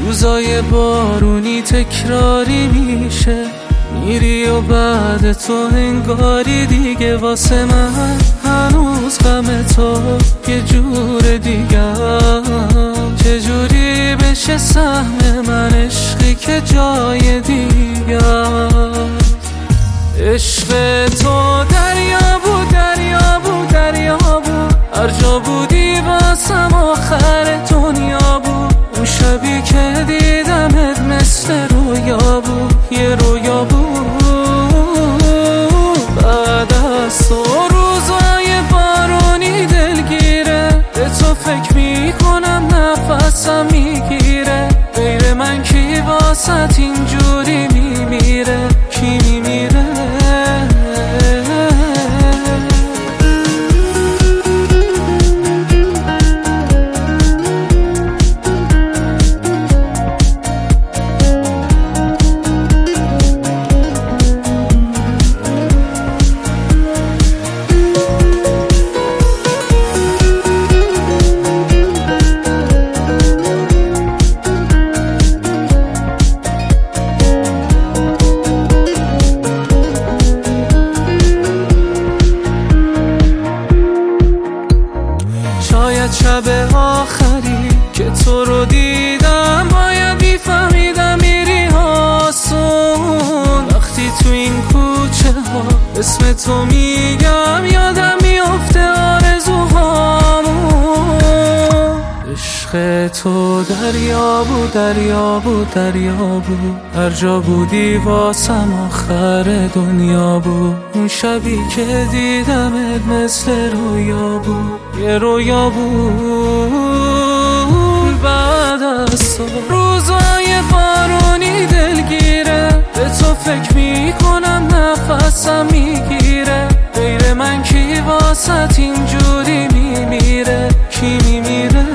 روزای بارونی تکراری میشه، میری و بعد تو انگاری دیگه واسه من هنوز غم تو یه جور دیگه. چجوری بشه سهم من عشقی که جای دیگه؟ عشق تو دریا بود، دریا بود، دریا بود، هر جا بودی واسم آخر دنیا بود. اون شبی که دیدمت مثل رویا بود، یه رویا بود. بعد از تو روزای بارونی دلگیره، به تو فکر میکنم نفسم میگیره. غیر من کی واسط اینجوری میمیره؟ کی میمیره؟ شاید شب آخری که تو رو دیدم باید میفهمیدم میری آسون. وقتی تو این کوچه ها اسم تو میگم یادم میفته آرزوهامون. عشق تو دریا بود، دریا بود، دریا بود، هر جا بودی واسم آخر دنیا بود. اون شبی که دیدمت مثل رویا بود، یه رویا بود. بعد از تو روزای بارونی دلگیره، به تو فکر میکنم نفسم میگیره. غیر من کی واسط اینجوری میمیره؟ کی میمیره؟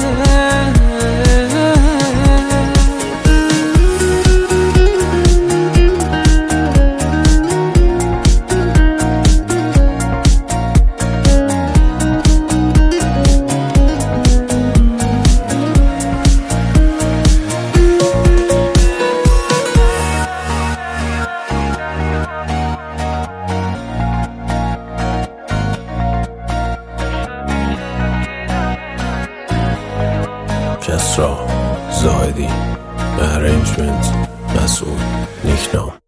کسرا زاهدی، ارنجمنت مسئول نیکنام.